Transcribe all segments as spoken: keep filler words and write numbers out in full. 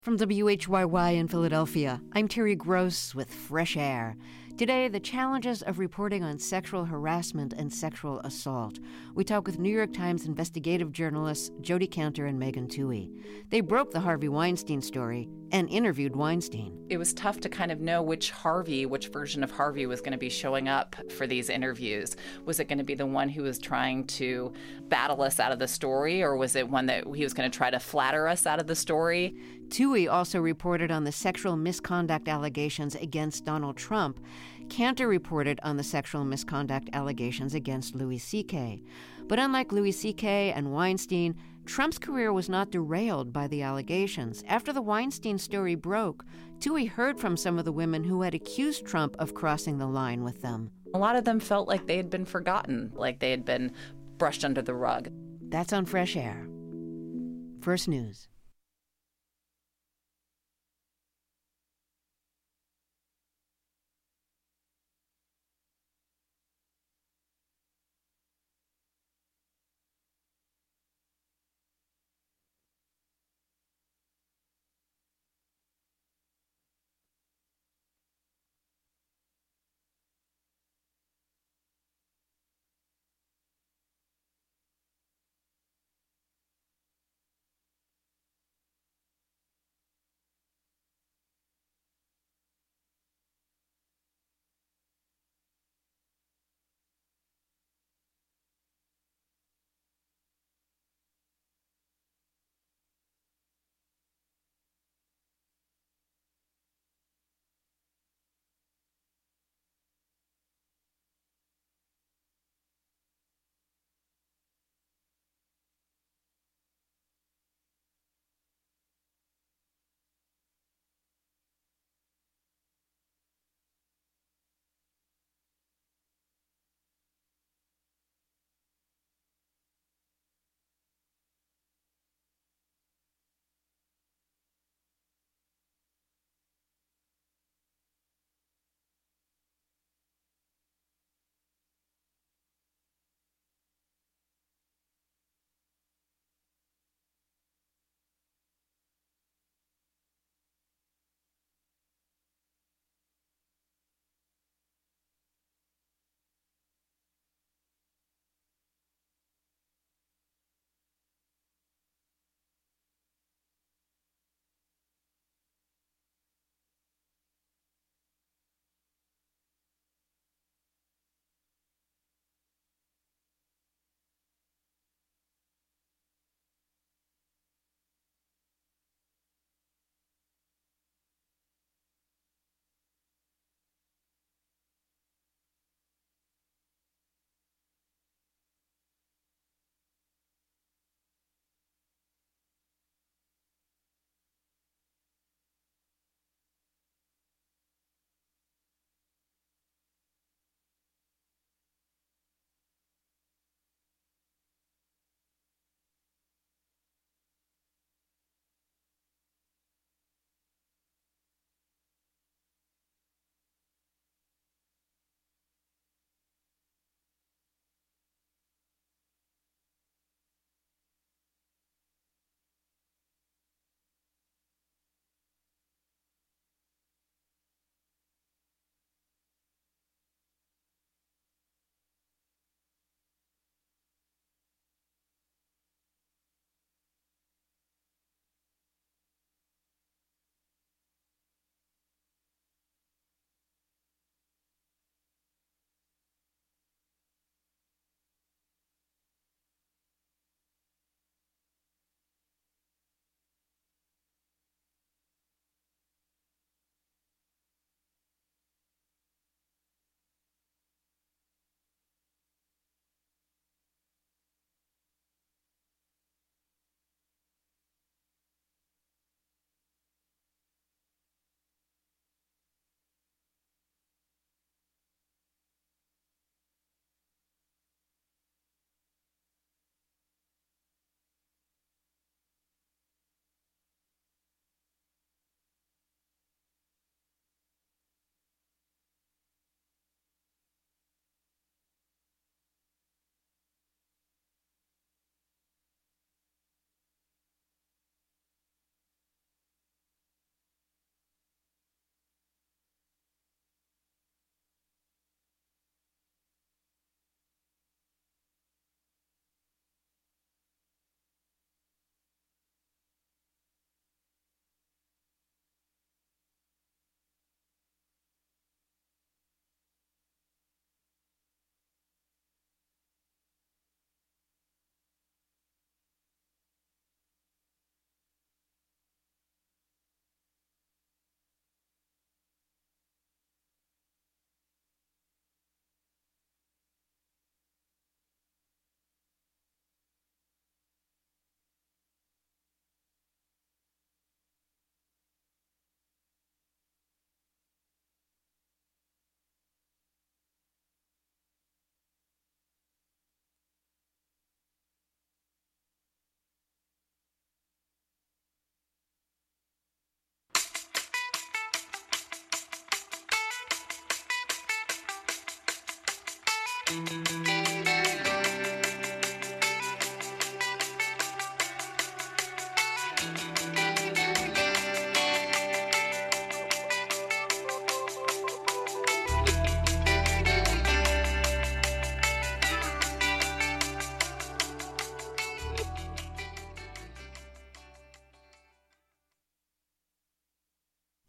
From W H Y Y in Philadelphia, I'm Terry Gross with Fresh Air. Today, the challenges of reporting on sexual harassment and sexual assault. We talk with New York Times investigative journalists Jodi Kantor and Megan Twohey. They broke the Harvey Weinstein story and interviewed Weinstein. It was tough to kind of know which Harvey, which version of Harvey was going to be showing up for these interviews. Was it going to be the one who was trying to battle us out of the story, or was it one that he was going to try to flatter us out of the story? Twohey also reported on the sexual misconduct allegations against Donald Trump. Kantor reported on the sexual misconduct allegations against Louis C K. But unlike Louis C K and Weinstein, Trump's career was not derailed by the allegations. After the Weinstein story broke, Twohey heard from some of the women who had accused Trump of crossing the line with them. A lot of them felt like they had been forgotten, like they had been brushed under the rug. That's on Fresh Air. First News.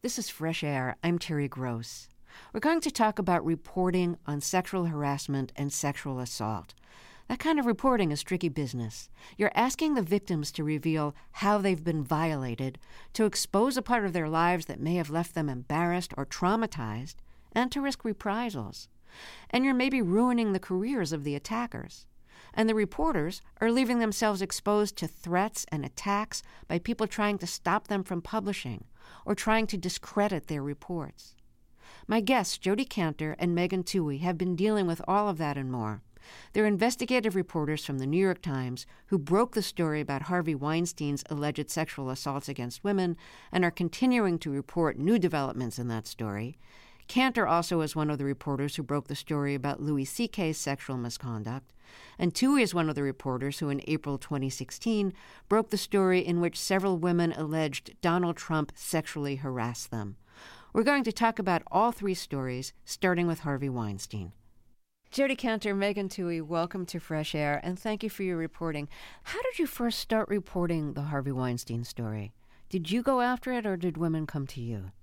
This is Fresh Air. I'm Terry Gross. We're going to talk about reporting on sexual harassment and sexual assault. That kind of reporting is tricky business. You're asking the victims to reveal how they've been violated, to expose a part of their lives that may have left them embarrassed or traumatized, and to risk reprisals. And you're maybe ruining the careers of the attackers. And the reporters are leaving themselves exposed to threats and attacks by people trying to stop them from publishing or trying to discredit their reports. My guests, Jodi Kantor and Megan Twohey, have been dealing with all of that and more. They're investigative reporters from the New York Times who broke the story about Harvey Weinstein's alleged sexual assaults against women and are continuing to report new developments in that story. Kantor also is one of the reporters who broke the story about Louis C K's sexual misconduct. And Twohey is one of the reporters who in April twenty sixteen broke the story in which several women alleged Donald Trump sexually harassed them. We're going to talk about all three stories, starting with Harvey Weinstein. Jodi Kantor, Megan Twohey, welcome to Fresh Air, and thank you for your reporting. How did you first start reporting the Harvey Weinstein story? Did you go after it, or did women come to you?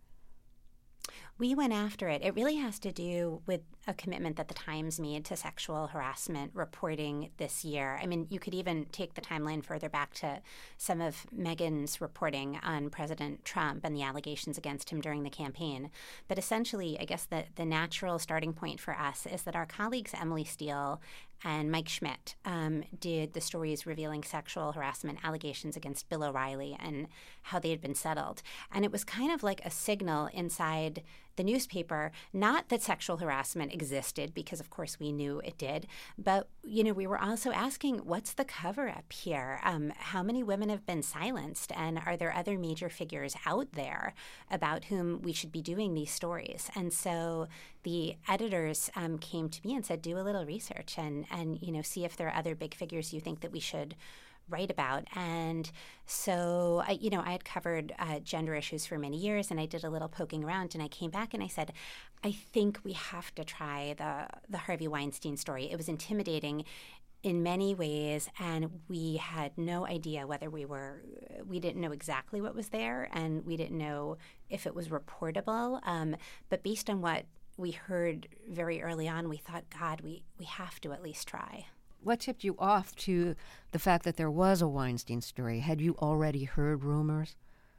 We went after it. It really has to do with a commitment that the Times made to sexual harassment reporting this year. I mean, you could even take the timeline further back to some of Megan's reporting on President Trump and the allegations against him during the campaign. But essentially, I guess the, the natural starting point for us is that our colleagues Emily Steele and Mike Schmidt um, did the stories revealing sexual harassment allegations against Bill O'Reilly and how they had been settled. And it was kind of like a signal inside the newspaper, not that sexual harassment existed, because of course we knew it did, but you know, we were also asking, what's the cover-up here? Um, how many women have been silenced, and are there other major figures out there about whom we should be doing these stories? And so the editors um, came to me and said, do a little research and and you know, see if there are other big figures you think that we should write about. And so, I, you know, I had covered uh, gender issues for many years, and I did a little poking around, and I came back and I said, I think we have to try the the Harvey Weinstein story. It was intimidating in many ways, and we had no idea whether we were, we didn't know exactly what was there, and we didn't know if it was reportable. Um, but based on what we heard very early on, we thought, God, we, we have to at least try. What tipped you off to the fact that there was a Weinstein story? Had you already heard rumors?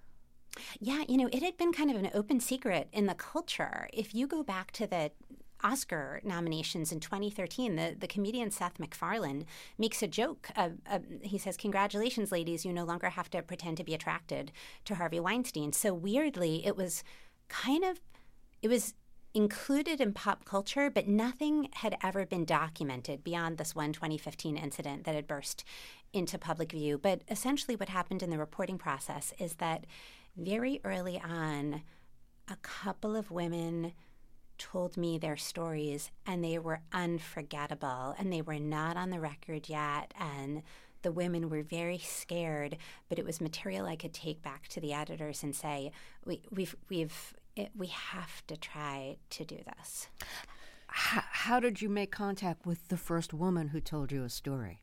Yeah, you know, it had been kind of an open secret in the culture. If you go back to the Oscar nominations in twenty thirteen, the, the comedian Seth MacFarlane makes a joke. Uh, uh, he says, congratulations, ladies, you no longer have to pretend to be attracted to Harvey Weinstein. So weirdly, it was kind of, it was included in pop culture, but nothing had ever been documented beyond this one twenty fifteen incident that had burst into public view. But essentially what happened in the reporting process is that very early on, a couple of women told me their stories, and they were unforgettable, and they were not on the record yet, and the women were very scared, but it was material I could take back to the editors and say, we, we've, we've, it, we have to try to do this. How, how did you make contact with the first woman who told you a story?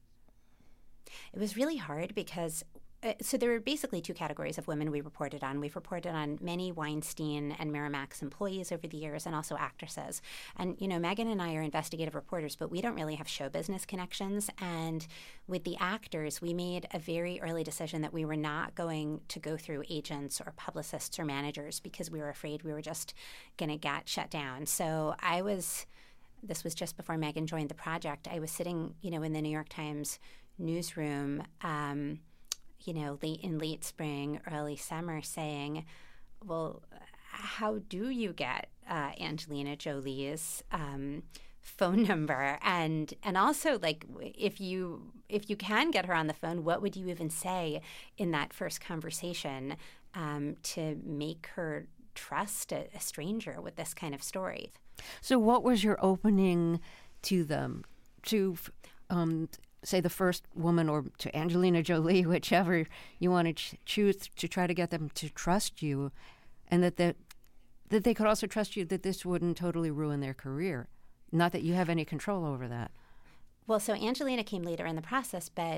It was really hard because Uh, so there were basically two categories of women we reported on. We've reported on many Weinstein and Miramax employees over the years, and also actresses. And, you know, Megan and I are investigative reporters, but we don't really have show business connections. And with the actors, we made a very early decision that we were not going to go through agents or publicists or managers because we were afraid we were just going to get shut down. So I was, this was just before Megan joined the project, I was sitting, you know, in the New York Times newsroom, um, you know, late in late spring, early summer, saying, well, how do you get uh, Angelina Jolie's um, phone number? And and also, like, if you if you can get her on the phone, what would you even say in that first conversation um, to make her trust a, a stranger with this kind of story? So what was your opening to them, to um, say the first woman, or to Angelina Jolie, whichever you want to ch- choose, to try to get them to trust you, and that, that that they could also trust you that this wouldn't totally ruin their career? Not that you have any control over that. Well, so Angelina came later in the process, but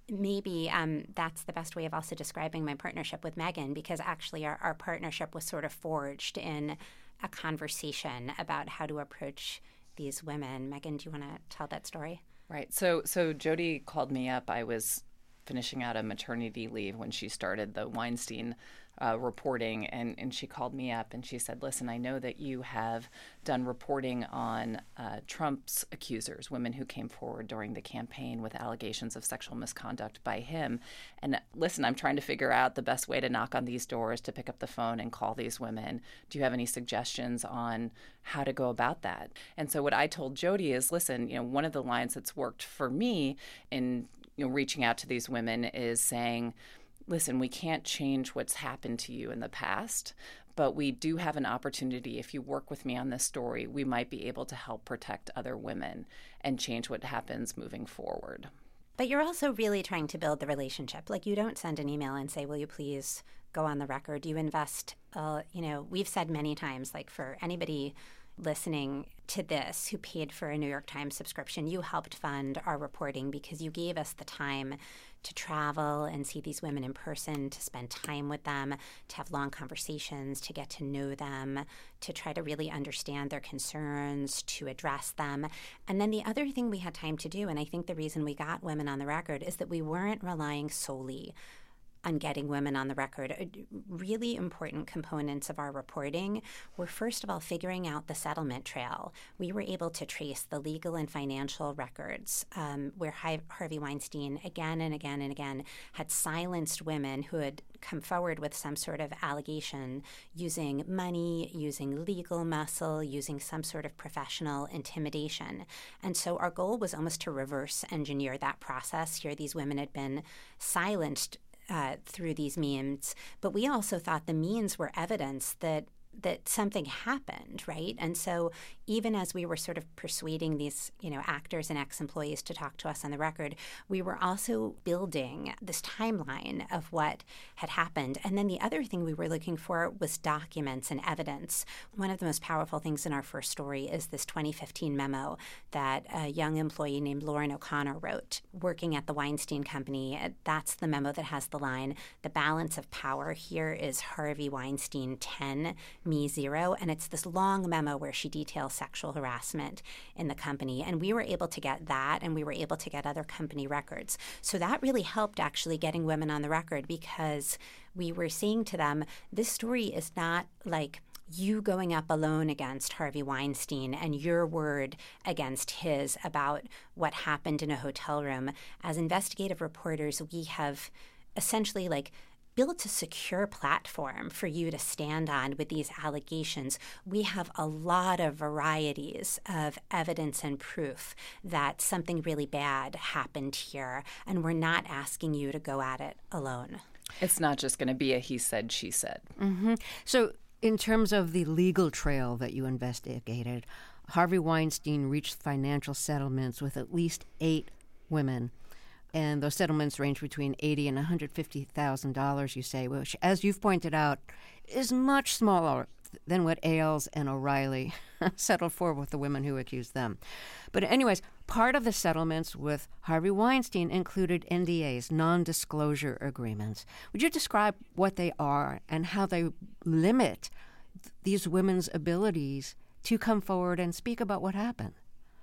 maybe um, that's the best way of also describing my partnership with Megan, because actually our, our partnership was sort of forged in a conversation about how to approach these women. Megan, do you want to tell that story? Right. So, so Jody called me up. I was finishing out a maternity leave when she started the Weinstein uh, reporting, and, and she called me up and she said, listen, I know that you have done reporting on uh, Trump's accusers, women who came forward during the campaign with allegations of sexual misconduct by him. And listen, I'm trying to figure out the best way to knock on these doors, to pick up the phone and call these women. Do you have any suggestions on how to go about that? And so what I told Jody is, listen, you know, one of the lines that's worked for me in you know, reaching out to these women is saying, listen, we can't change what's happened to you in the past, but we do have an opportunity. If you work with me on this story, we might be able to help protect other women and change what happens moving forward. But you're also really trying to build the relationship. Like, you don't send an email and say, will you please go on the record? You invest, uh, you know, we've said many times, like, for anybody listening to this who paid for a New York Times subscription, you helped fund our reporting because you gave us the time to travel and see these women in person, to spend time with them, to have long conversations, to get to know them, to try to really understand their concerns, to address them. And then the other thing we had time to do, and I think the reason we got Women on the Record, is that we weren't relying solely on getting women on the record. Really important components of our reporting were, first of all, figuring out the settlement trail. We were able to trace the legal and financial records um, where Harvey Weinstein again and again and again had silenced women who had come forward with some sort of allegation using money, using legal muscle, using some sort of professional intimidation. And so our goal was almost to reverse engineer that process. Here, these women had been silenced Uh, through these means, but we also thought the means were evidence that that something happened, right? And so even as we were sort of persuading these, you know, actors and ex-employees to talk to us on the record, we were also building this timeline of what had happened. And then the other thing we were looking for was documents and evidence. One of the most powerful things in our first story is this twenty fifteen memo that a young employee named Lauren O'Connor wrote working at the Weinstein Company. That's the memo that has the line, the balance of power here is Harvey Weinstein ten, me zero. And it's this long memo where she details sexual harassment in the company. And we were able to get that, and we were able to get other company records. So that really helped actually getting women on the record, because we were saying to them, this story is not like you going up alone against Harvey Weinstein and your word against his about what happened in a hotel room. As investigative reporters, we have essentially like built a secure platform for you to stand on with these allegations. We have a lot of varieties of evidence and proof that something really bad happened here, and we're not asking you to go at it alone. It's not just going to be a he said, she said. Mm-hmm. So in terms of the legal trail that you investigated, Harvey Weinstein reached financial settlements with at least eight women. And those settlements range between eighty thousand dollars and one hundred fifty thousand dollars, you say, which, as you've pointed out, is much smaller than what Ailes and O'Reilly settled for with the women who accused them. But anyways, part of the settlements with Harvey Weinstein included N D As, non-disclosure agreements. Would you describe what they are and how they limit th- these women's abilities to come forward and speak about what happened?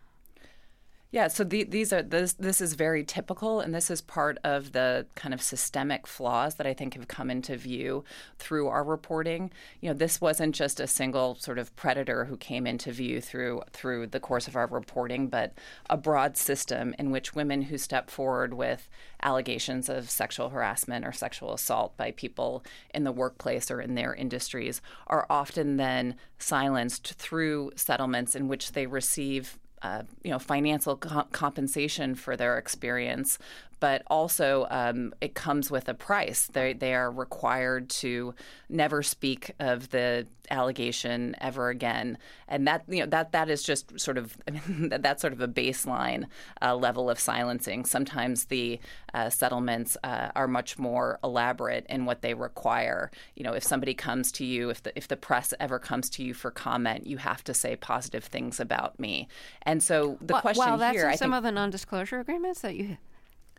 Yeah, so the, these are this this is very typical, and this is part of the kind of systemic flaws that I think have come into view through our reporting. You know, this wasn't just a single sort of predator who came into view through through the course of our reporting, but a broad system in which women who step forward with allegations of sexual harassment or sexual assault by people in the workplace or in their industries are often then silenced through settlements in which they receive Uh, you know, financial co- compensation for their experience, but also um, it comes with a price. They they are required to never speak of the allegation ever again, and that you know that that is just sort of I mean, that's sort of a baseline uh, level of silencing. Sometimes the uh, settlements uh, are much more elaborate in what they require. You know, if somebody comes to you, if the if the press ever comes to you for comment, you have to say positive things about me. And so the well, question well, that's here, in I some think, of the non-disclosure agreements that you.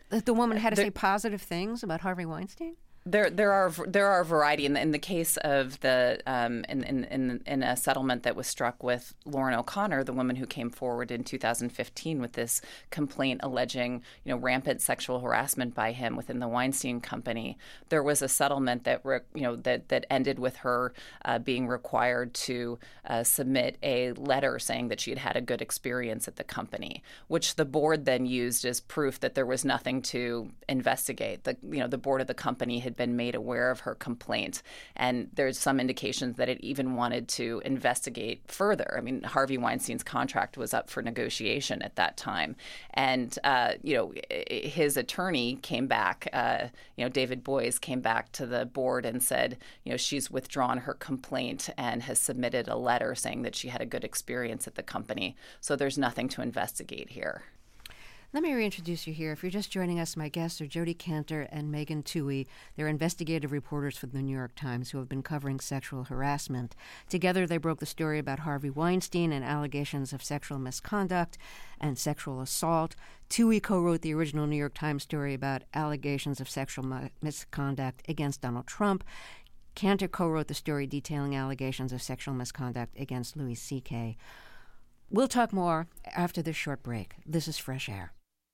That the woman had to there, say positive things about Harvey Weinstein? There, there are there are a variety in the, in the case of the um, in, in in in a settlement that was struck with Lauren O'Connor, the woman who came forward in two thousand fifteen with this complaint alleging you know rampant sexual harassment by him within the Weinstein Company. There was a settlement that re, you know that that ended with her uh, being required to uh, submit a letter saying that she had had a good experience at the company, which the board then used as proof that there was nothing to investigate. The you know the board of the company had been made aware of her complaint, and there's some indications that it even wanted to investigate further. I mean, Harvey Weinstein's contract was up for negotiation at that time, and uh, you know his attorney came back. Uh, you know, David Boies came back to the board and said, you know, she's withdrawn her complaint and has submitted a letter saying that she had a good experience at the company. So there's nothing to investigate here. Let me reintroduce you here. If you're just joining us, my guests are Jodi Kantor and Megan Twohey. They're investigative reporters for the New York Times who have been covering sexual harassment. Together, they broke the story about Harvey Weinstein and allegations of sexual misconduct and sexual assault. Twohey co-wrote the original New York Times story about allegations of sexual mi- misconduct against Donald Trump. Kantor co-wrote the story detailing allegations of sexual misconduct against Louis C K. We'll talk more after this short break. This is Fresh Air.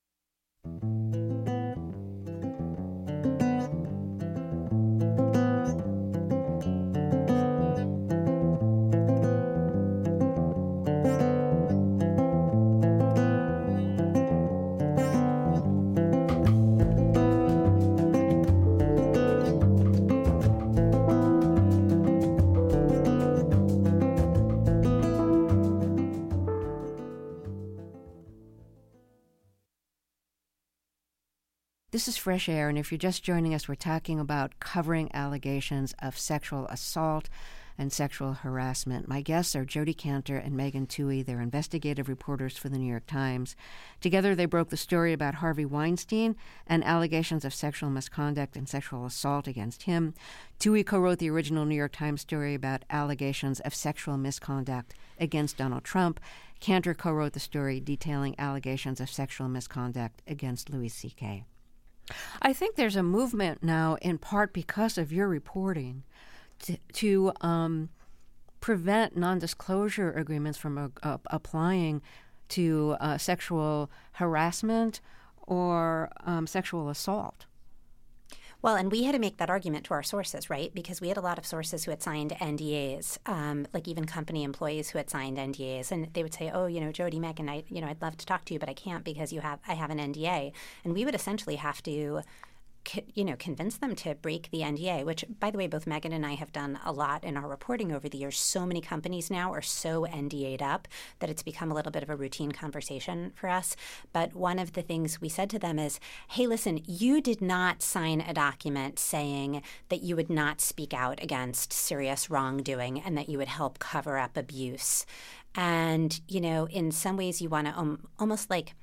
This is Fresh Air, and if you're just joining us, we're talking about covering allegations of sexual assault and sexual harassment. My guests are Jodi Kantor and Megan Twohey. They're investigative reporters for the New York Times. Together, they broke the story about Harvey Weinstein and allegations of sexual misconduct and sexual assault against him. Twohey co-wrote the original New York Times story about allegations of sexual misconduct against Donald Trump. Kantor co-wrote the story detailing allegations of sexual misconduct against Louis C K. I think there's a movement now, in part because of your reporting, to, to um, prevent non-disclosure agreements from uh, uh, applying to uh, sexual harassment or um, sexual assault. Well, and we had to make that argument to our sources, right? Because we had a lot of sources who had signed N D As, um, like even company employees who had signed N D As, and they would say, "Oh, you know, Jodi, Megan, I, you know, I'd love to talk to you, but I can't because you have, I have an N D A," and we would essentially have to, you know, convince them to break the N D A, which, by the way, both Megan and I have done a lot in our reporting over the years. So many companies now are so N D A'd up that it's become a little bit of a routine conversation for us. But one of the things we said to them is, hey, listen, you did not sign a document saying that you would not speak out against serious wrongdoing and that you would help cover up abuse. And, you know, in some ways you want to um, almost like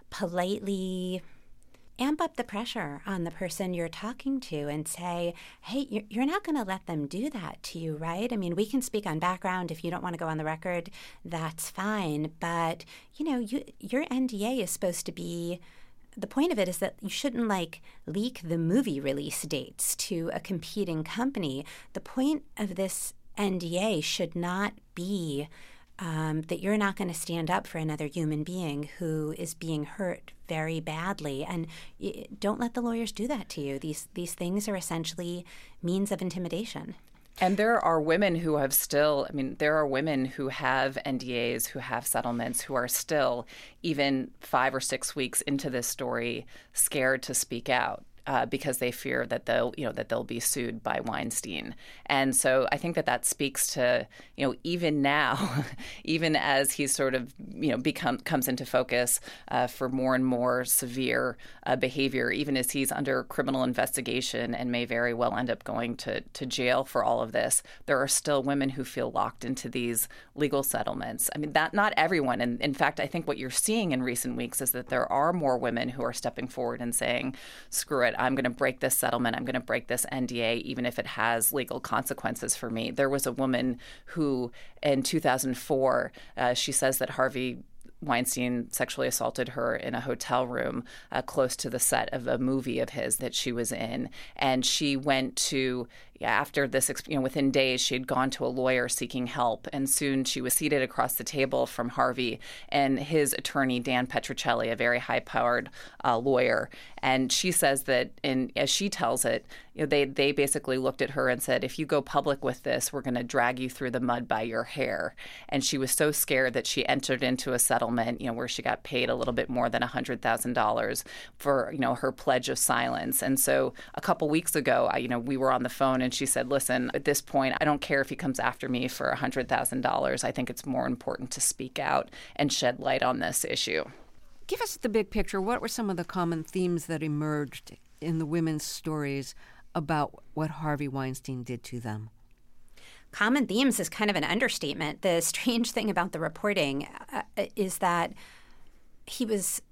politely amp up the pressure on the person you're talking to and say, hey, you're not going to let them do that to you, right? I mean, we can speak on background. If you don't want to go on the record, that's fine. But, you know, you, your N D A is supposed to be, the point of it is that you shouldn't, like, leak the movie release dates to a competing company. The point of this N D A should not be Um, that you're not going to stand up for another human being who is being hurt very badly. And y- don't let the lawyers do that to you. These these things are essentially means of intimidation. And there are women who have still, I mean, there are women who have N D As, who have settlements, who are still, even five or six weeks into this story, scared to speak out. Uh, because they fear that they'll, you know, that they'll be sued by Weinstein, and so I think that that speaks to, you know, even now, even as he's sort of, you know, become comes into focus uh, for more and more severe uh, behavior, even as he's under criminal investigation and may very well end up going to to jail for all of this. There are still women who feel locked into these legal settlements. I mean, that not everyone, and in fact, I think what you're seeing in recent weeks is that there are more women who are stepping forward and saying, "Screw it. I'm going to break this settlement. I'm going to break this N D A, even if it has legal consequences for me." There was a woman who, in two thousand four, uh, she says that Harvey Weinstein sexually assaulted her in a hotel room uh, close to the set of a movie of his that she was in. And she went to, after this, you know, within days, she had gone to a lawyer seeking help. And soon she was seated across the table from Harvey and his attorney, Dan Petrocelli, a very high-powered uh, lawyer. And she says that, and as she tells it, you know, they, they basically looked at her and said, if you go public with this, we're going to drag you through the mud by your hair. And she was so scared that she entered into a settlement, you know, where she got paid a little bit more than one hundred thousand dollars for, you know, her pledge of silence. And so a couple weeks ago, I, you know, we were on the phone and she said, listen, at this point, I don't care if he comes after me for one hundred thousand dollars. I think it's more important to speak out and shed light on this issue. Give us the big picture. What were some of the common themes that emerged in the women's stories about what Harvey Weinstein did to them? Common themes is kind of an understatement. The strange thing about the reporting uh, is that he was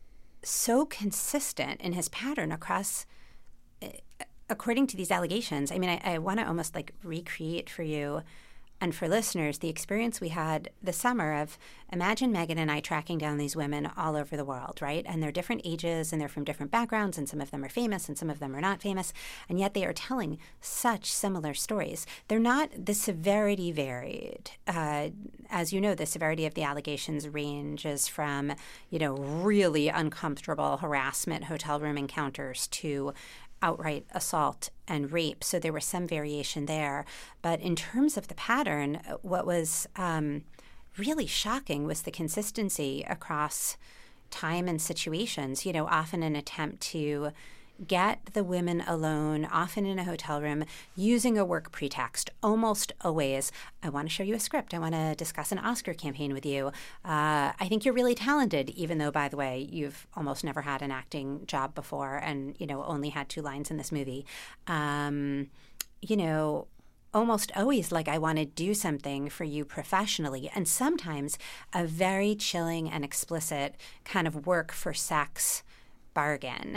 so consistent in his pattern across, uh, according to these allegations. I mean, I, I want to almost like recreate for you and for listeners the experience we had this summer of, imagine Megan and I tracking down these women all over the world, right? And they're different ages and they're from different backgrounds and some of them are famous and some of them are not famous. And yet they are telling such similar stories. They're not, the severity varied. Uh, as you know, the severity of the allegations ranges from, you know, really uncomfortable harassment, hotel room encounters to outright assault and rape. So there was some variation there. But in terms of the pattern, what was um, really shocking was the consistency across time and situations, you know, often an attempt to get the women alone, often in a hotel room, using a work pretext, almost always. I want to show you a script. I want to discuss an Oscar campaign with you. Uh, I think you're really talented, even though, by the way, you've almost never had an acting job before and, you know, only had two lines in this movie. Um, you know, almost always like, I want to do something for you professionally. And sometimes a very chilling and explicit kind of work for sex bargain.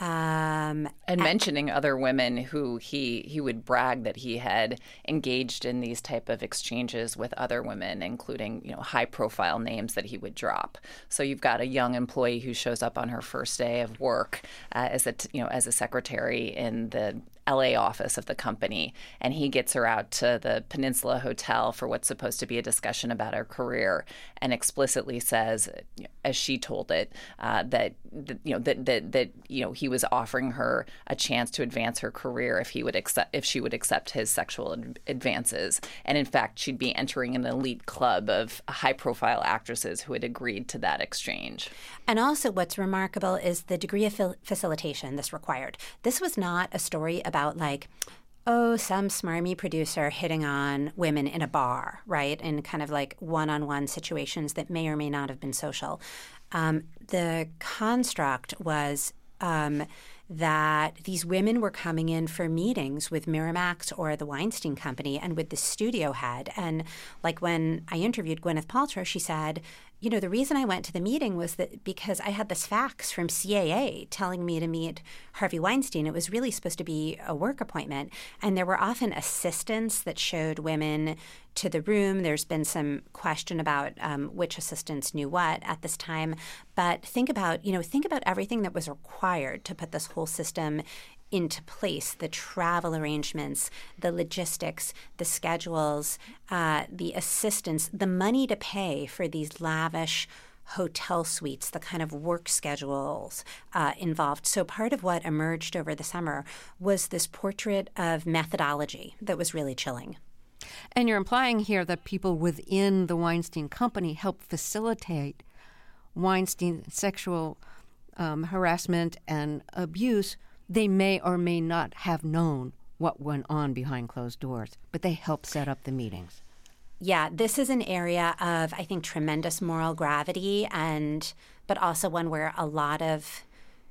Um, and mentioning and, other women who he he would brag that he had engaged in these type of exchanges with other women, including, you know, high profile names that he would drop. So you've got a young employee who shows up on her first day of work uh, as a you know as a secretary in the L A office of the company, and he gets her out to the Peninsula Hotel for what's supposed to be a discussion about her career, and explicitly says, as she told it, uh, that, that you know that that that you know he was offering her a chance to advance her career if he would accept if she would accept his sexual advances, and in fact she'd be entering an elite club of high-profile actresses who had agreed to that exchange. And also, what's remarkable is the degree of fil- facilitation this required. This was not a story about like, oh, some smarmy producer hitting on women in a bar, right? In kind of like one-on-one situations that may or may not have been social. Um, the construct was um, that these women were coming in for meetings with Miramax or the Weinstein Company and with the studio head. And like when I interviewed Gwyneth Paltrow, she said, you know, the reason I went to the meeting was that because I had this fax from C A A telling me to meet Harvey Weinstein. It was really supposed to be a work appointment. And there were often assistants that showed women to the room. There's been some question about um, which assistants knew what at this time. But think about, you know, think about everything that was required to put this whole system into place, the travel arrangements, the logistics, the schedules, uh, the assistance, the money to pay for these lavish hotel suites, the kind of work schedules uh, involved. So part of what emerged over the summer was this portrait of methodology that was really chilling. And you're implying here that people within the Weinstein Company helped facilitate Weinstein sexual um, harassment and abuse. They may or may not have known what went on behind closed doors, but they helped set up the meetings. Yeah, this is an area of, I think, tremendous moral gravity, and but also one where a lot of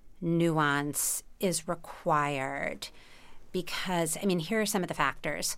nuance is required because, I mean, here are some of the factors.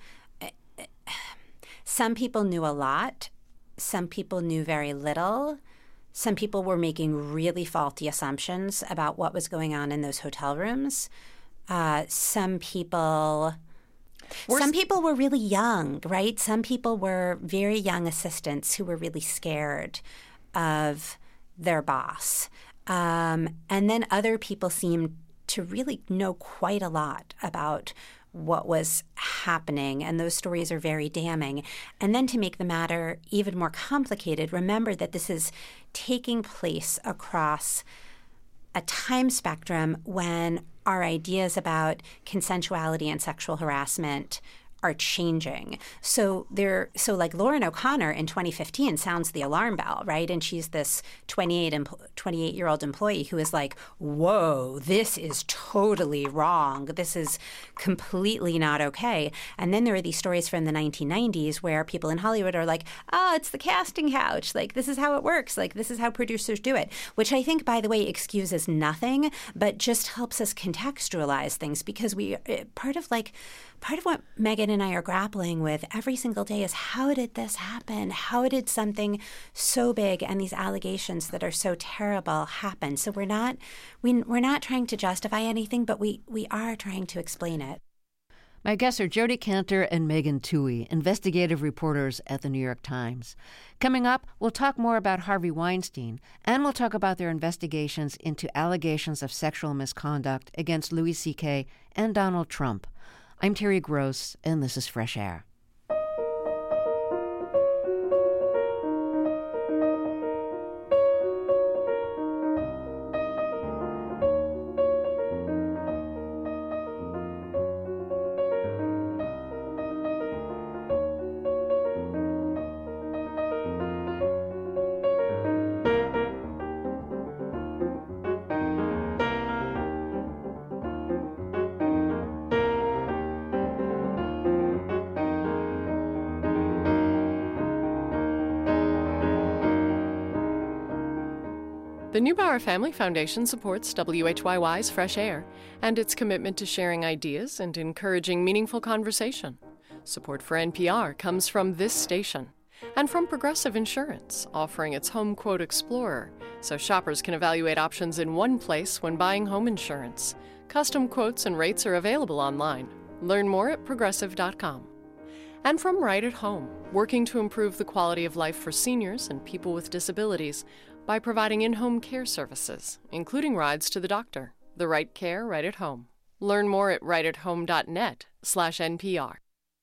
Some people knew a lot. Some people knew very little. Some people were making really faulty assumptions about what was going on in those hotel rooms. Uh, some people... We're Some people were really young, right? Some people were very young assistants who were really scared. of their boss. Um, and then other people seemed to really know quite a lot about what was happening, and those stories are very damning. And then to make the matter even more complicated, remember that this is taking place across a time spectrum when our ideas about consensuality and sexual harassment are changing. So there, so like Lauren O'Connor in twenty fifteen sounds the alarm bell, right? And she's this twenty-eight-year-old employee who is like, whoa, this is totally wrong. This is completely not okay. And then there are these stories from the nineteen nineties where people in Hollywood are like, oh, it's the casting couch. Like, this is how it works. Like, this is how producers do it, which I think, by the way, excuses nothing, but just helps us contextualize things, because we, part of like, part of what Megan and I are grappling with every single day is, how did this happen? How did something so big and these allegations that are so terrible happen? So we're not we, we're not trying to justify anything, but we, we are trying to explain it. My guests are Jodi Kantor and Megan Twohey, investigative reporters at the New York Times. Coming up, we'll talk more about Harvey Weinstein, and we'll talk about their investigations into allegations of sexual misconduct against Louis C K and Donald Trump. I'm Terry Gross, and this is Fresh Air. The Neubauer Family Foundation supports W H Y Y's Fresh Air and its commitment to sharing ideas and encouraging meaningful conversation. Support for N P R comes from this station and from Progressive Insurance, offering its Home Quote Explorer so shoppers can evaluate options in one place when buying home insurance. Custom quotes and rates are available online. Learn more at progressive dot com. And from Right at Home, working to improve the quality of life for seniors and people with disabilities by providing in-home care services, including rides to the doctor. The right care right at home. Learn more at right at home dot net slash N P R.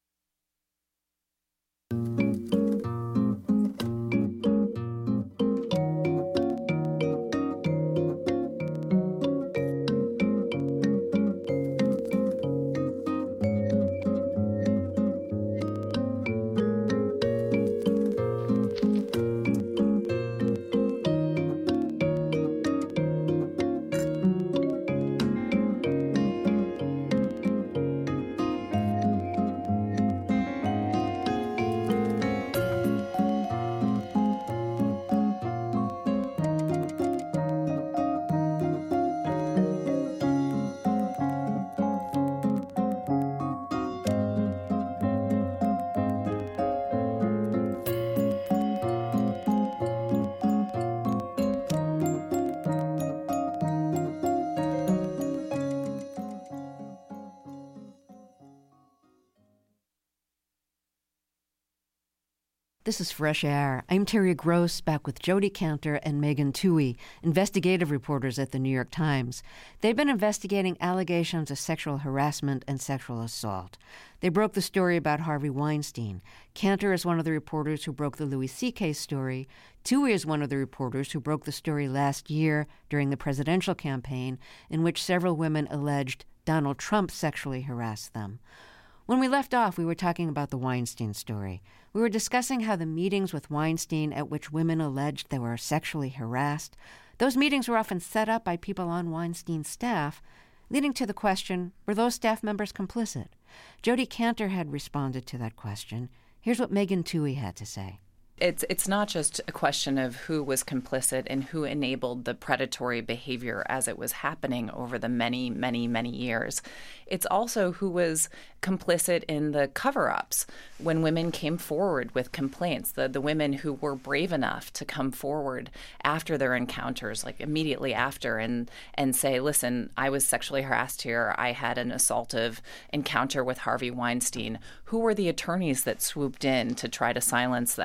This is Fresh Air. I'm Terry Gross, back with Jodi Kantor and Megan Twohey, investigative reporters at the New York Times. They've been investigating allegations of sexual harassment and sexual assault. They broke the story about Harvey Weinstein. Kantor is one of the reporters who broke the Louis C K story. Twohey is one of the reporters who broke the story last year during the presidential campaign, in which several women alleged Donald Trump sexually harassed them. When we left off, we were talking about the Weinstein story. We were discussing how the meetings with Weinstein at which women alleged they were sexually harassed, those meetings were often set up by people on Weinstein's staff, leading to the question, were those staff members complicit? Jodi Kantor had responded to that question. Here's what Megan Twohey had to say. It's it's not just a question of who was complicit and who enabled the predatory behavior as it was happening over the many, many, many years. It's also who was complicit in the cover-ups when women came forward with complaints, the, the women who were brave enough to come forward after their encounters, like immediately after, and, and say, listen, I was sexually harassed here. I had an assaultive encounter with Harvey Weinstein. Who were the attorneys that swooped in to try to silence them?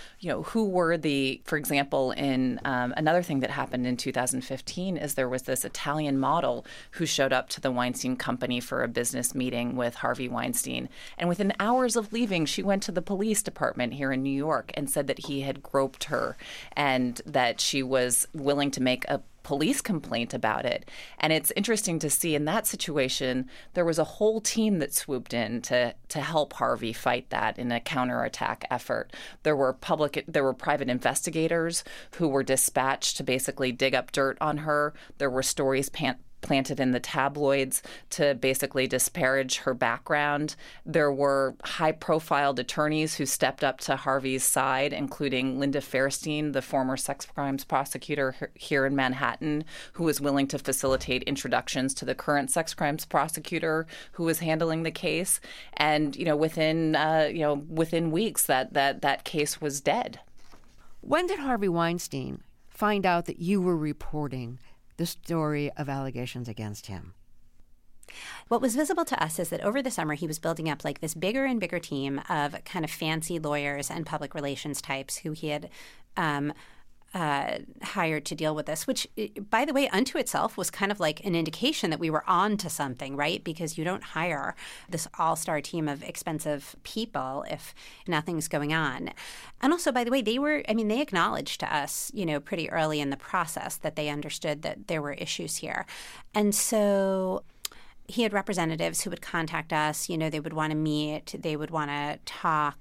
you know, who were the, for example, in um, another thing that happened in two thousand fifteen is there was this Italian model who showed up to the Weinstein Company for a business meeting with Harvey Weinstein. And within hours of leaving, she went to the police department here in New York and said that he had groped her and that she was willing to make a police complaint about it. And it's interesting to see in that situation, there was a whole team that swooped in to to help Harvey fight that in a counterattack effort. There were public, there were private investigators who were dispatched to basically dig up dirt on her. There were stories pan- planted in the tabloids to basically disparage her background. There were high-profile attorneys who stepped up to Harvey's side, including Linda Fairstein, the former sex crimes prosecutor here in Manhattan, who was willing to facilitate introductions to the current sex crimes prosecutor who was handling the case. And, you know, within, uh, you know, within weeks, that, that, that case was dead. When did Harvey Weinstein find out that you were reporting the story of allegations against him? What was visible to us is that over the summer, he was building up like this bigger and bigger team of kind of fancy lawyers and public relations types who he had um, uh, hired to deal with this, which, by the way, unto itself was kind of like an indication that we were on to something, right? Because you don't hire this all-star team of expensive people if nothing's going on. And also, by the way, they were, I mean, they acknowledged to us, you know, pretty early in the process that they understood that there were issues here. And so he had representatives who would contact us, you know, they would want to meet, they would want to talk.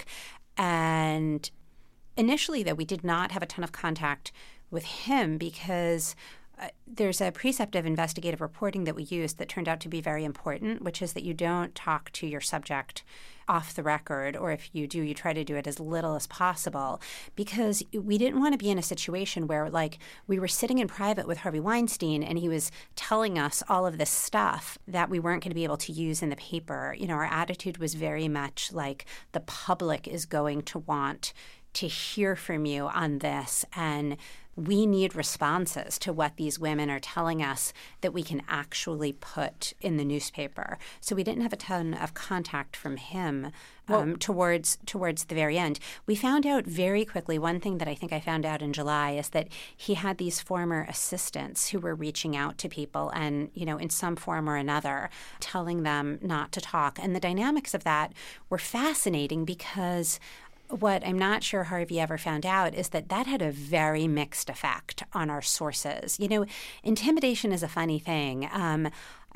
And initially, though, we did not have a ton of contact with him because uh, there's a precept of investigative reporting that we use that turned out to be very important, which is that you don't talk to your subject off the record, or if you do, you try to do it as little as possible, because we didn't want to be in a situation where, like, we were sitting in private with Harvey Weinstein and he was telling us all of this stuff that we weren't going to be able to use in the paper. You know, our attitude was very much like the public is going to want to hear from you on this, and we need responses to what these women are telling us that we can actually put in the newspaper. So we didn't have a ton of contact from him um, well, towards towards the very end. We found out very quickly, one thing that I think I found out in July is that he had these former assistants who were reaching out to people and, you know, in some form or another, telling them not to talk. And the dynamics of that were fascinating because what I'm not sure Harvey ever found out is that that had a very mixed effect on our sources. You know, intimidation is a funny thing. Um,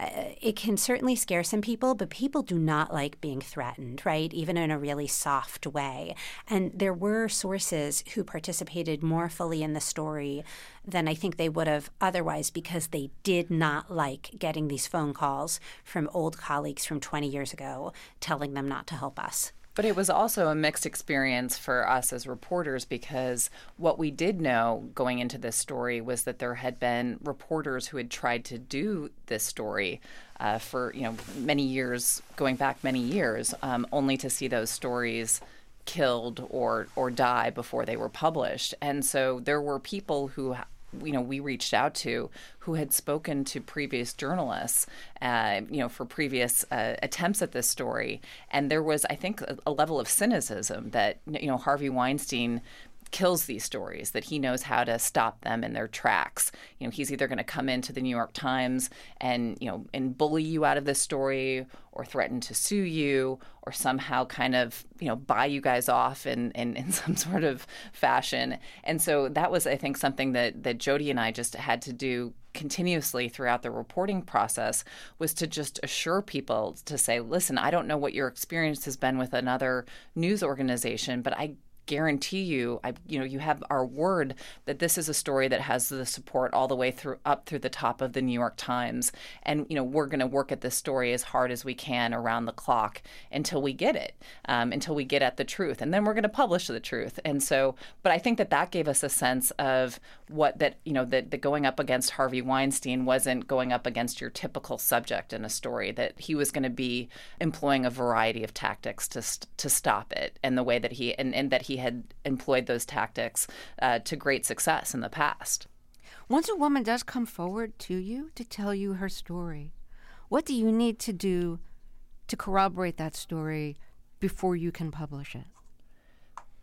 it can certainly scare some people, but people do not like being threatened, right? Even in a really soft way. And there were sources who participated more fully in the story than I think they would have otherwise because they did not like getting these phone calls from old colleagues from twenty years ago telling them not to help us. But it was also a mixed experience for us as reporters because what we did know going into this story was that there had been reporters who had tried to do this story uh, for, you know, many years, going back many years, um, only to see those stories killed or or die before they were published. And so there were people who you know, we reached out to who had spoken to previous journalists, uh, you know, for previous uh, attempts at this story. And there was, I think, a, a level of cynicism that, you know, Harvey Weinstein kills these stories, that he knows how to stop them in their tracks. You know, he's either going to come into the New York Times and, you know, and bully you out of this story or threaten to sue you or somehow kind of, you know, buy you guys off in, in, in some sort of fashion. And so that was, I think, something that, that Jody and I just had to do continuously throughout the reporting process, was to just assure people to say, listen, I don't know what your experience has been with another news organization, but I guarantee you, I, you know, you have our word that this is a story that has the support all the way through up through the top of the New York Times. And, you know, we're going to work at this story as hard as we can around the clock until we get it, um, until we get at the truth. And then we're going to publish the truth. And so, but I think that that gave us a sense of what that, you know, that, that going up against Harvey Weinstein wasn't going up against your typical subject in a story, that he was going to be employing a variety of tactics to to stop it, and the way that he, and, and that he had employed those tactics uh, to great success in the past. Once a woman does come forward to you to tell you her story, what do you need to do to corroborate that story before you can publish it?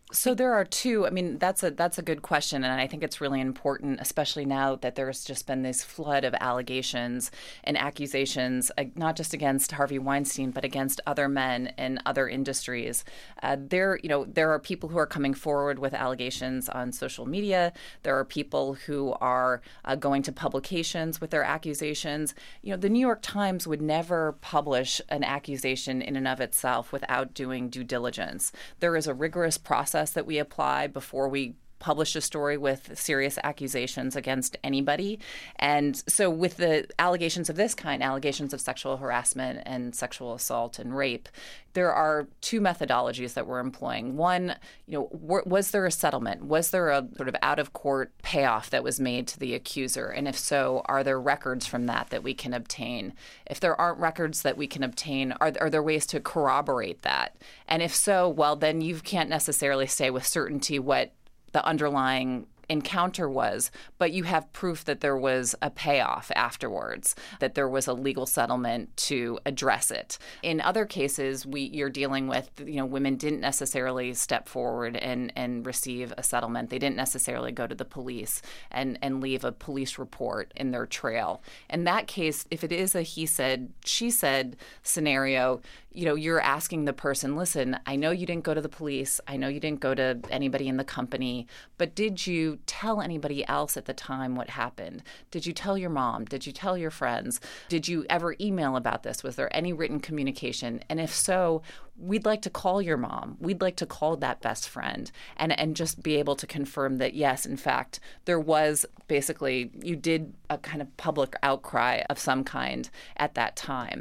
So there are two. I mean, that's a that's a good question, and I think it's really important, especially now that there's just been this flood of allegations and accusations, uh, not just against Harvey Weinstein, but against other men in other industries. Uh, there, you know, there are people who are coming forward with allegations on social media. There are people who are uh, going to publications with their accusations. You know, the New York Times would never publish an accusation in and of itself without doing due diligence. There is a rigorous process that we apply before we publish a story with serious accusations against anybody. And so with the allegations of this kind, allegations of sexual harassment and sexual assault and rape, there are two methodologies that we're employing. One, you know, w- was there a settlement? Was there a sort of out-of-court payoff that was made to the accuser? And if so, are there records from that that we can obtain? If there aren't records that we can obtain, are, are there ways to corroborate that? And if so, well, then you can't necessarily say with certainty what the underlying encounter was, but you have proof that there was a payoff afterwards, that there was a legal settlement to address it. In other cases, we you're dealing with, you know, women didn't necessarily step forward and, and receive a settlement. They didn't necessarily go to the police and, and leave a police report in their trail. In that case, if it is a he said, she said scenario, you know, you're asking the person, listen, I know you didn't go to the police. I know you didn't go to anybody in the company, but did you tell anybody else at the time what happened? Did you tell your mom? Did you tell your friends? Did you ever email about this? Was there any written communication? And if so, we'd like to call your mom. We'd like to call that best friend and, and just be able to confirm that, yes, in fact, there was basically, you did a kind of public outcry of some kind at that time.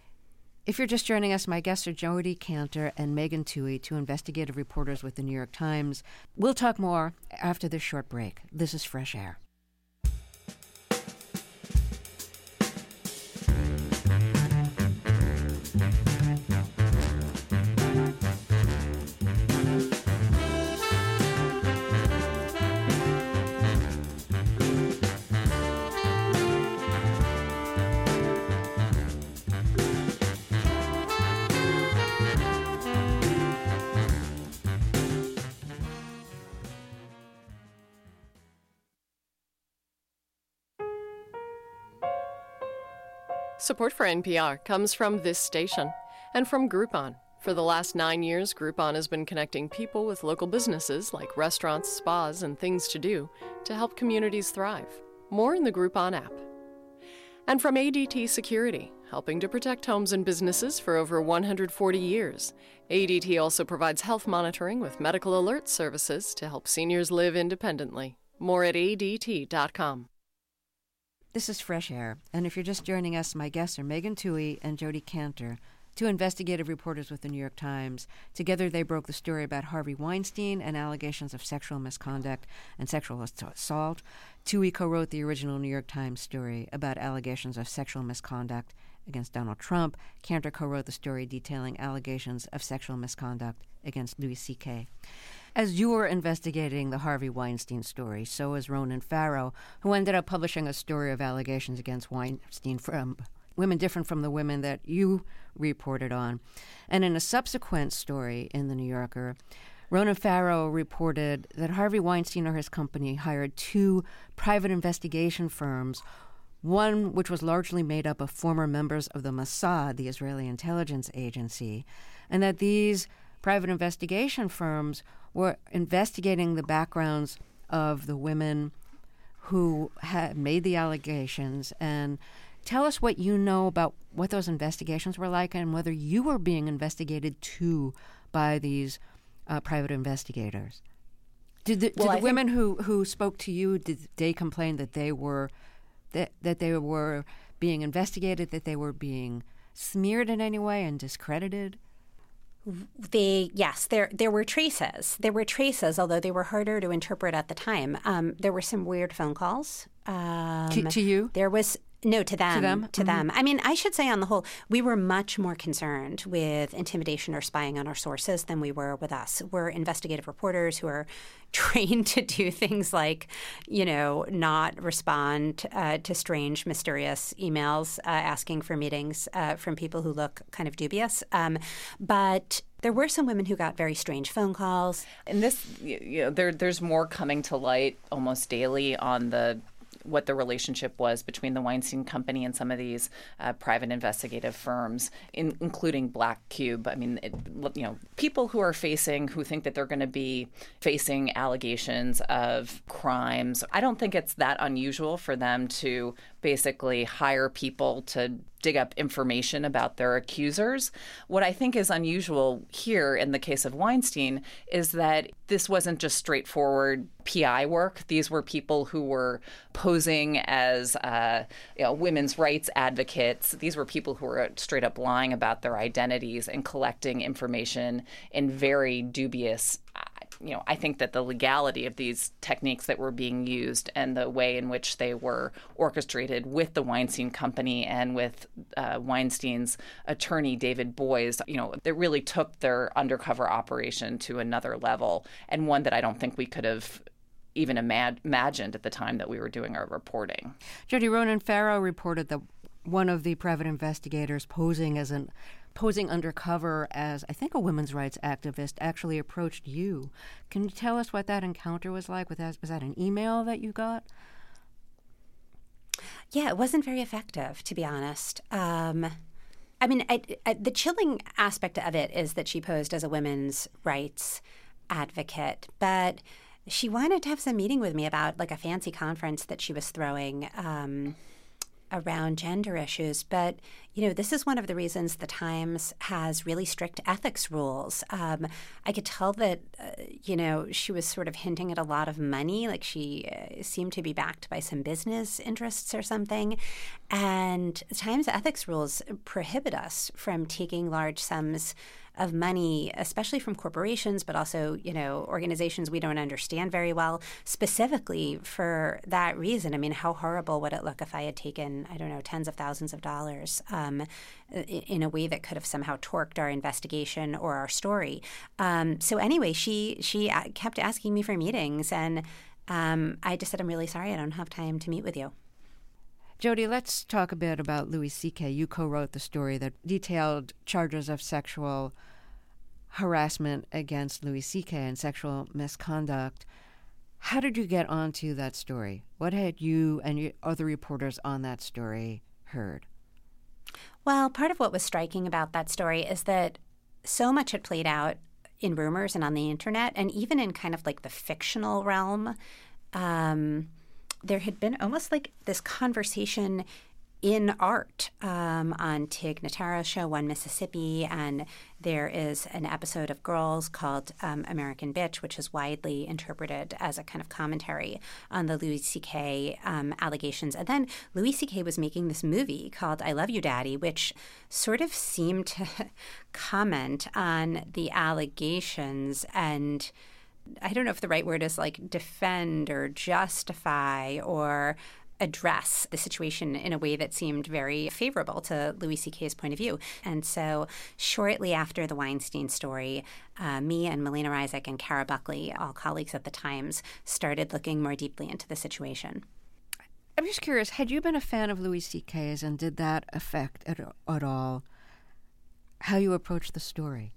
If you're just joining us, my guests are Jodi Kantor and Megan Twohey, two investigative reporters with the New York Times. We'll talk more after this short break. This is Fresh Air. Support for N P R comes from this station and from Groupon. For the last nine years, Groupon has been connecting people with local businesses like restaurants, spas, and things to do to help communities thrive. More in the Groupon app. And from A D T Security, helping to protect homes and businesses for over one hundred forty years. A D T also provides health monitoring with medical alert services to help seniors live independently. More at A D T dot com. This is Fresh Air, and if you're just joining us, my guests are Megan Twohey and Jodi Kantor, two investigative reporters with the New York Times. Together, they broke the story about Harvey Weinstein and allegations of sexual misconduct and sexual assault. Twohey co-wrote the original New York Times story about allegations of sexual misconduct against Donald Trump. Kantor co-wrote the story detailing allegations of sexual misconduct against Louis C K As you were investigating the Harvey Weinstein story, so is Ronan Farrow, who ended up publishing a story of allegations against Weinstein from women different from the women that you reported on. And in a subsequent story in The New Yorker, Ronan Farrow reported that Harvey Weinstein or his company hired two private investigation firms, one which was largely made up of former members of the Mossad, the Israeli intelligence agency, and that these private investigation firms were investigating the backgrounds of the women who had made the allegations. And tell us what you know about what those investigations were like and whether you were being investigated too by these uh, private investigators. Did the, well, did the I women who, who spoke to you, did they complain that they were that, that they were being investigated, that they were being smeared in any way and discredited? They yes, there there were traces. There were traces, although they were harder to interpret at the time. Um, there were some weird phone calls. Um, to, to you? There was no to them. To them. To mm-hmm. them. I mean, I should say on the whole, we were much more concerned with intimidation or spying on our sources than we were with us. We're investigative reporters who are trained to do things like, you know, not respond uh, to strange, mysterious emails uh, asking for meetings uh, from people who look kind of dubious. Um, but There were some women who got very strange phone calls. And this, you know, there there's more coming to light almost daily on the what the relationship was between the Weinstein Company and some of these uh, private investigative firms, in, including Black Cube. I mean, it, you know, people who are facing, who think that they're going to be facing allegations of crimes. I don't think it's that unusual for them to basically hire people to dig up information about their accusers. What I think is unusual here in the case of Weinstein is that this wasn't just straightforward P I work. These were people who were posing as uh, you know, women's rights advocates. These were people who were straight up lying about their identities and collecting information in very dubious You know, I think that the legality of these techniques that were being used and the way in which they were orchestrated with the Weinstein Company and with uh, Weinstein's attorney, David Boies, you know, it really took their undercover operation to another level, and one that I don't think we could have even imag- imagined at the time that we were doing our reporting. Jody, Ronan Farrow reported that one of the private investigators posing as an posing undercover as, I think, a women's rights activist actually approached you. Can you tell us what that encounter was like? Was that, was that an email that you got? Yeah, it wasn't very effective, to be honest. Um, I mean, I, I, the chilling aspect of it is that she posed as a women's rights advocate, but she wanted to have some meeting with me about like a fancy conference that she was throwing um, around gender issues. But, you know, this is one of the reasons the Times has really strict ethics rules. Um, I could tell that, uh, you know, she was sort of hinting at a lot of money, like she uh, seemed to be backed by some business interests or something. And the Times ethics rules prohibit us from taking large sums of money, especially from corporations, but also, you know, organizations we don't understand very well, specifically for that reason. I mean, how horrible would it look if I had taken, I don't know, tens of thousands of dollars um, in a way that could have somehow torqued our investigation or our story? Um, so anyway, she she kept asking me for meetings, and um, I just said, I'm really sorry, I don't have time to meet with you. Jody, let's talk a bit about Louis C K. You co-wrote the story that detailed charges of sexual harassment against Louis C K and sexual misconduct. How did you get onto that story? What had you and your other reporters on that story heard? Well, part of what was striking about that story is that so much had played out in rumors and on the internet, and even in kind of like the fictional realm. Um, there had been almost like this conversation in art um, on Tig Notaro's show, One Mississippi, and there is an episode of Girls called um, American Bitch, which is widely interpreted as a kind of commentary on the Louis C K um, allegations. And then Louis C K was making this movie called I Love You, Daddy, which sort of seemed to comment on the allegations and I don't know if the right word is like defend or justify or address the situation in a way that seemed very favorable to Louis C K's point of view. And so shortly after the Weinstein story, uh, me and Melina Reisig and Kara Buckley, all colleagues at the Times, started looking more deeply into the situation. I'm just curious, had you been a fan of Louis C K's, and did that affect at, at all how you approached the story?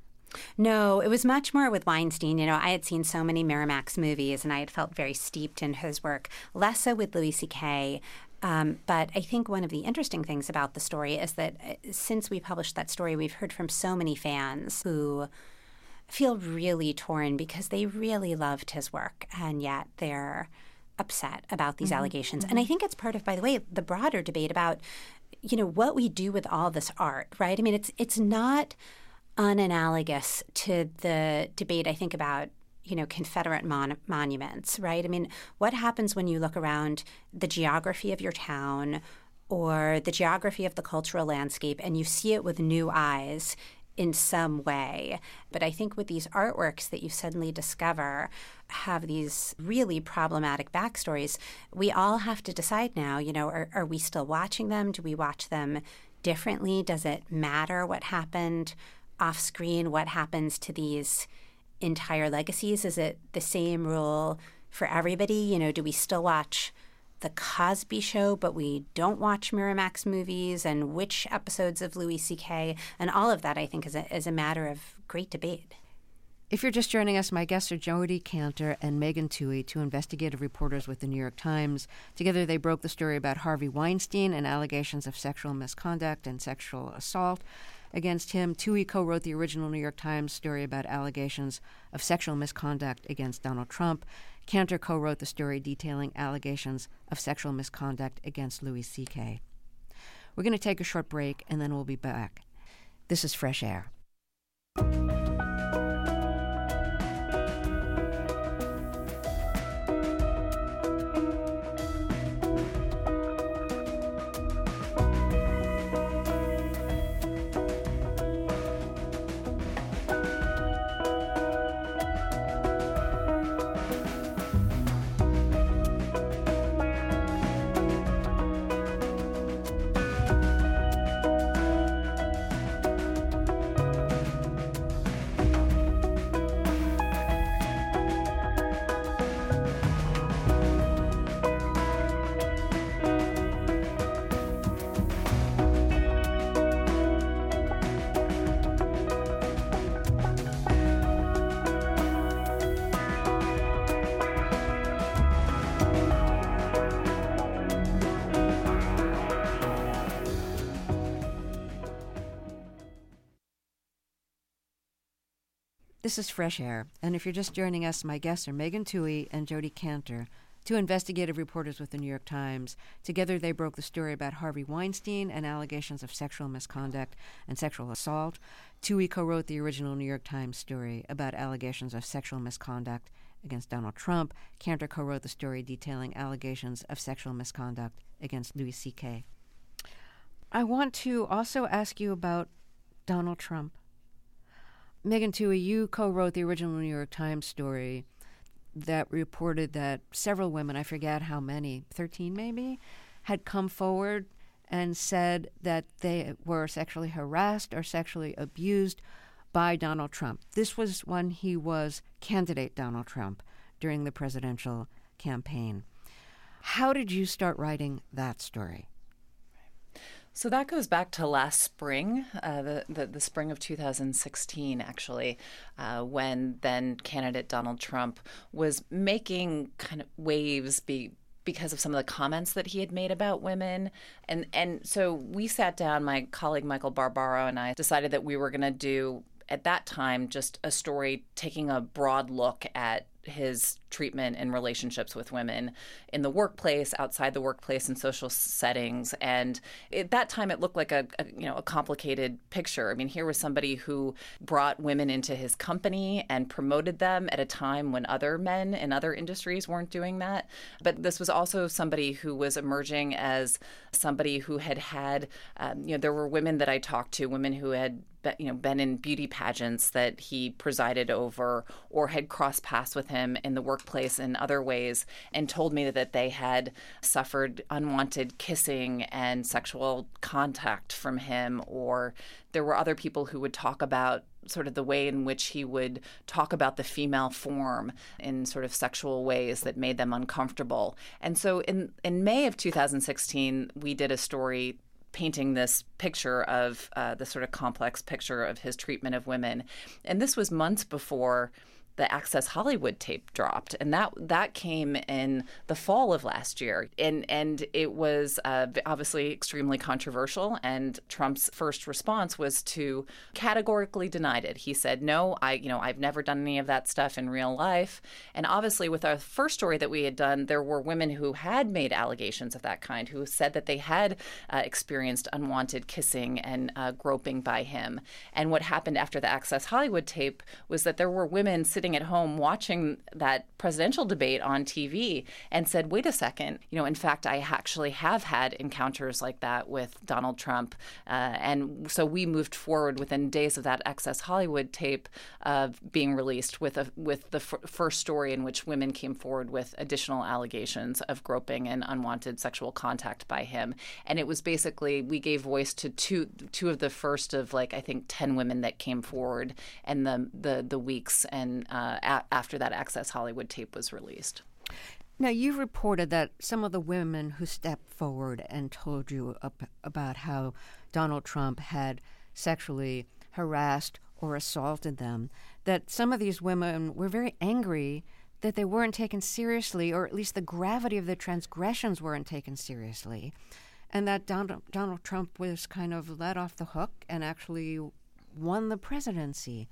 No, it was much more with Weinstein. You know, I had seen so many Miramax movies and I had felt very steeped in his work, less so with Louis C K. Um, but I think one of the interesting things about the story is that since we published that story, we've heard from so many fans who feel really torn because they really loved his work and yet they're upset about these mm-hmm. allegations. Mm-hmm. And I think it's part of, by the way, the broader debate about, you know, what we do with all this art, right? I mean, it's it's not unanalogous to the debate, I think, about, you know, Confederate mon- monuments, right? I mean, what happens when you look around the geography of your town or the geography of the cultural landscape and you see it with new eyes in some way? But I think with these artworks that you suddenly discover have these really problematic backstories, we all have to decide now, you know, are, are we still watching them? Do we watch them differently? Does it matter what happened off screen? What happens to these entire legacies? Is it the same rule for everybody? You know, do we still watch The Cosby Show, but we don't watch Miramax movies? And which episodes of Louis C K? And all of that, I think, is a, is a matter of great debate. If you're just joining us, my guests are Jodi Kantor and Megan Twohey, two investigative reporters with the New York Times. Together, they broke the story about Harvey Weinstein and allegations of sexual misconduct and sexual assault against him. Twohey co-wrote the original New York Times story about allegations of sexual misconduct against Donald Trump. Kantor co-wrote the story detailing allegations of sexual misconduct against Louis C K. We're going to take a short break, and then we'll be back. This is Fresh Air. This is Fresh Air, and if you're just joining us, my guests are Megan Twohey and Jodi Kantor, two investigative reporters with the New York Times. Together, they broke the story about Harvey Weinstein and allegations of sexual misconduct and sexual assault. Twohey co-wrote the original New York Times story about allegations of sexual misconduct against Donald Trump. Kantor co-wrote the story detailing allegations of sexual misconduct against Louis C K. I want to also ask you about Donald Trump. Megan Twohey, you co-wrote the original New York Times story that reported that several women, I forget how many, thirteen maybe, had come forward and said that they were sexually harassed or sexually abused by Donald Trump. This was when he was candidate Donald Trump during the presidential campaign. How did you start writing that story? So that goes back to last spring, uh, the, the the spring of two thousand sixteen, actually, uh, when then candidate Donald Trump was making kind of waves be, because of some of the comments that he had made about women. And, and so we sat down, my colleague Michael Barbaro and I decided that we were going to do, at that time, just a story taking a broad look at his treatment and relationships with women in the workplace, outside the workplace, in social settings. And at that time, it looked like a, a you know a complicated picture. I mean, here was somebody who brought women into his company and promoted them at a time when other men in other industries weren't doing that. But this was also somebody who was emerging as somebody who had had, um, you know, there were women that I talked to, women who had you know, been in beauty pageants that he presided over or had crossed paths with him in the workplace in other ways, and told me that they had suffered unwanted kissing and sexual contact from him. Or there were other people who would talk about sort of the way in which he would talk about the female form in sort of sexual ways that made them uncomfortable. And so in, in May of two thousand sixteen, we did a story painting this picture of uh, the sort of complex picture of his treatment of women. And this was months before the Access Hollywood tape dropped, and that that came in the fall of last year, and and it was uh, obviously extremely controversial. And Trump's first response was to categorically deny it. He said, "No, I you know I've never done any of that stuff in real life." And obviously, with our first story that we had done, there were women who had made allegations of that kind, who said that they had uh, experienced unwanted kissing and uh, groping by him. And what happened after the Access Hollywood tape was that there were women sitting at home watching that presidential debate on T V and said, wait a second, you know, in fact, I actually have had encounters like that with Donald Trump. Uh, and so we moved forward within days of that Access Hollywood tape uh, being released with a, with the f- first story in which women came forward with additional allegations of groping and unwanted sexual contact by him. And it was basically, we gave voice to two two of the first of like, I think, ten women that came forward in the, the, the weeks and Uh, a- after that Access Hollywood tape was released. Now, you've reported that some of the women who stepped forward and told you up about how Donald Trump had sexually harassed or assaulted them, that some of these women were very angry that they weren't taken seriously, or at least the gravity of the transgressions weren't taken seriously, and that Donald, Donald Trump was kind of let off the hook and actually won the presidency.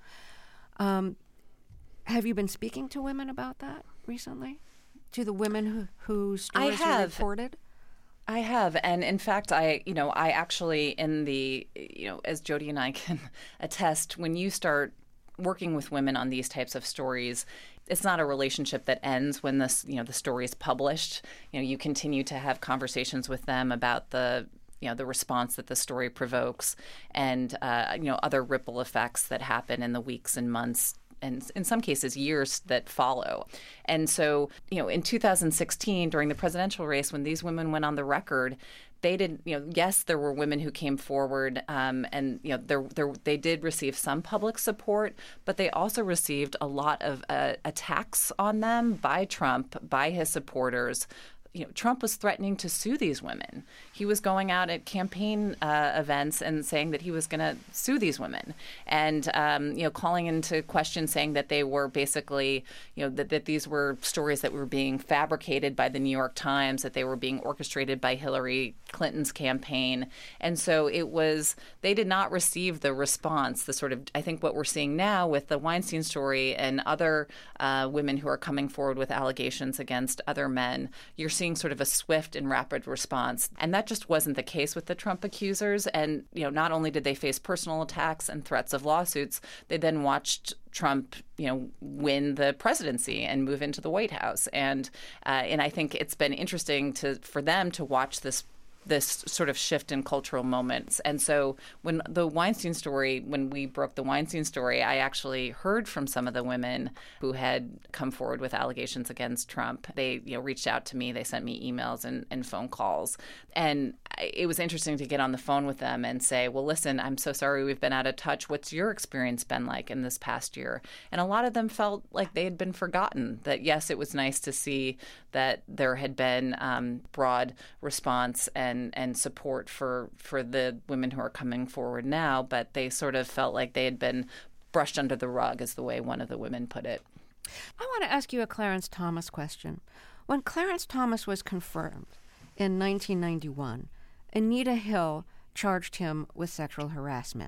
Um, have you been speaking to women about that recently? To the women who, whose stories I have. were reported? I have. And in fact, I, you know, I actually in the, you know, as Jody and I can attest, when you start working with women on these types of stories, it's not a relationship that ends when this, you know, the story is published. You know, you continue to have conversations with them about the, you know, the response that the story provokes, and uh, you know, other ripple effects that happen in the weeks and months, and in some cases years that follow. And so, you know, in two thousand sixteen, during the presidential race, when these women went on the record, they did, you know, yes, there were women who came forward, um, and, you know, there, there, they did receive some public support, but they also received a lot of uh, attacks on them by Trump, by his supporters. You know, Trump was threatening to sue these women. He was going out at campaign uh, events and saying that he was going to sue these women, and um, you know, calling into question, saying that they were basically, you know, that, that these were stories that were being fabricated by the New York Times, that they were being orchestrated by Hillary Clinton's campaign. And so it was, they did not receive the response, the sort of, I think what we're seeing now with the Weinstein story and other uh, women who are coming forward with allegations against other men. You're seeing sort of a swift and rapid response. And that just wasn't the case with the Trump accusers. And, you know, not only did they face personal attacks and threats of lawsuits, they then watched Trump, you know, win the presidency and move into the White House. And uh, and I think it's been interesting to for them to watch this this sort of shift in cultural moments. And so when the Weinstein story, when we broke the Weinstein story, I actually heard from some of the women who had come forward with allegations against Trump. They, you know, reached out to me. They sent me emails and, and phone calls. And it was interesting to get on the phone with them and say, well, listen, I'm so sorry we've been out of touch. What's your experience been like in this past year? And a lot of them felt like they had been forgotten, that, yes, it was nice to see that there had been um, broad response and And, and support for, for the women who are coming forward now, but they sort of felt like they had been brushed under the rug, is the way one of the women put it. I want to ask you a Clarence Thomas question. When Clarence Thomas was confirmed in nineteen ninety-one, Anita Hill charged him with sexual harassment.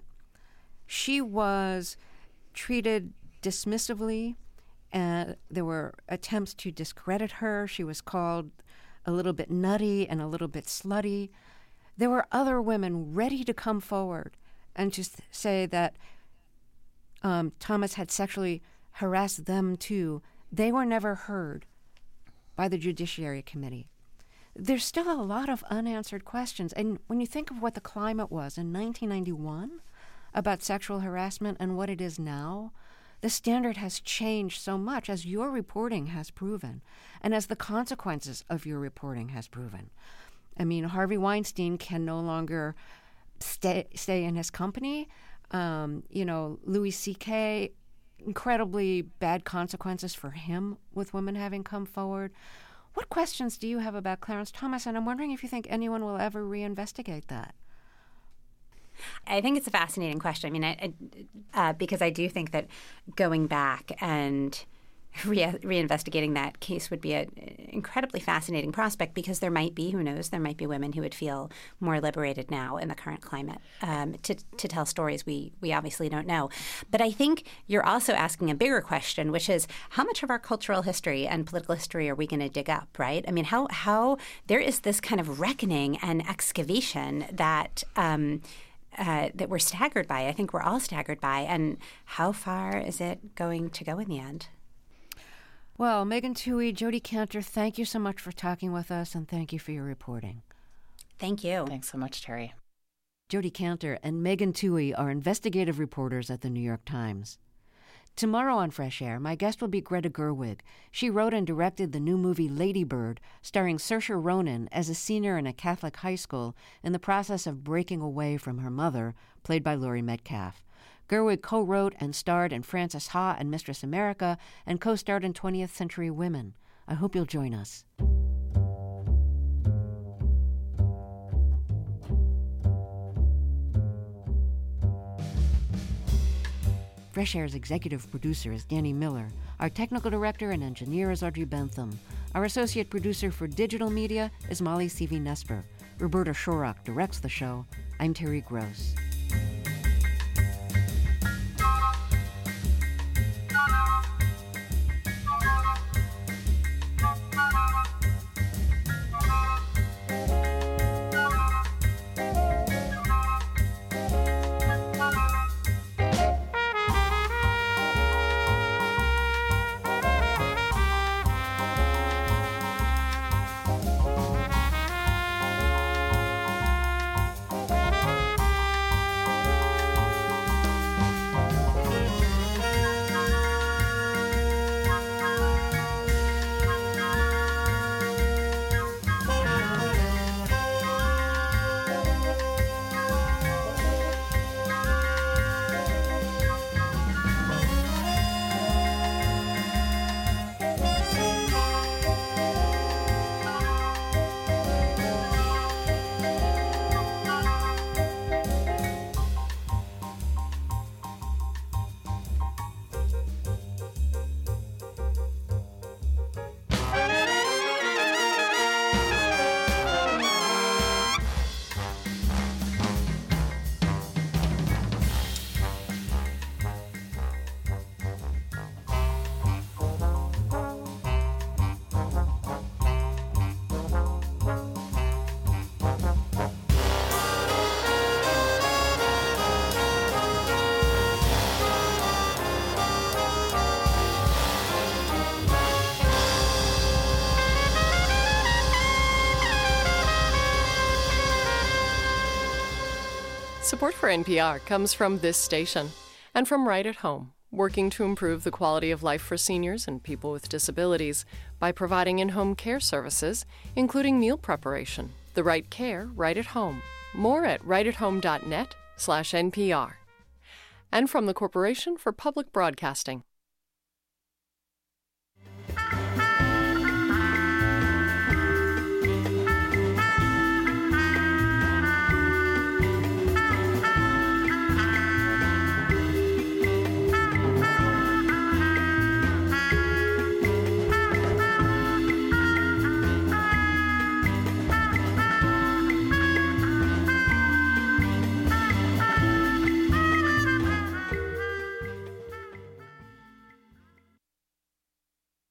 She was treated dismissively, and there were attempts to discredit her. She was called a little bit nutty and a little bit slutty. There were other women ready to come forward and to say that um, Thomas had sexually harassed them too. They were never heard by the Judiciary Committee. There's still a lot of unanswered questions. And when you think of what the climate was in nineteen ninety-one about sexual harassment and what it is now, the standard has changed so much, as your reporting has proven, and as the consequences of your reporting has proven. I mean, Harvey Weinstein can no longer stay stay in his company. Um, you know, Louis C K, incredibly bad consequences for him with women having come forward. What questions do you have about Clarence Thomas? And I'm wondering if you think anyone will ever reinvestigate that. I think it's a fascinating question. I mean, I, I, uh, because I do think that going back and re- reinvestigating that case would be an incredibly fascinating prospect, because there might be, who knows, there might be women who would feel more liberated now in the current climate um, to, to tell stories we, we obviously don't know. But I think you're also asking a bigger question, which is how much of our cultural history and political history are we going to dig up, right? I mean, how, how there is this kind of reckoning and excavation that um, Uh, that we're staggered by. I think we're all staggered by. And how far is it going to go in the end? Well, Megan Twohey, Jody Kantor, thank you so much for talking with us, and thank you for your reporting. Thank you. Thanks so much, Terry. Jody Kantor and Megan Twohey are investigative reporters at the New York Times. Tomorrow on Fresh Air, my guest will be Greta Gerwig. She wrote and directed the new movie Lady Bird, starring Saoirse Ronan as a senior in a Catholic high school in the process of breaking away from her mother, played by Laurie Metcalf. Gerwig co-wrote and starred in Frances Ha and Mistress America, and co-starred in twentieth Century Women. I hope you'll join us. Fresh Air's executive producer is Danny Miller. Our technical director and engineer is Audrey Bentham. Our associate producer for digital media is Molly Seavey-Nesper. Roberta Shorrock directs the show. I'm Terry Gross. Support for N P R comes from this station and from Right at Home, working to improve the quality of life for seniors and people with disabilities by providing in-home care services, including meal preparation. The right care, right at home. More at rightathome.net slash NPR. And from the Corporation for Public Broadcasting.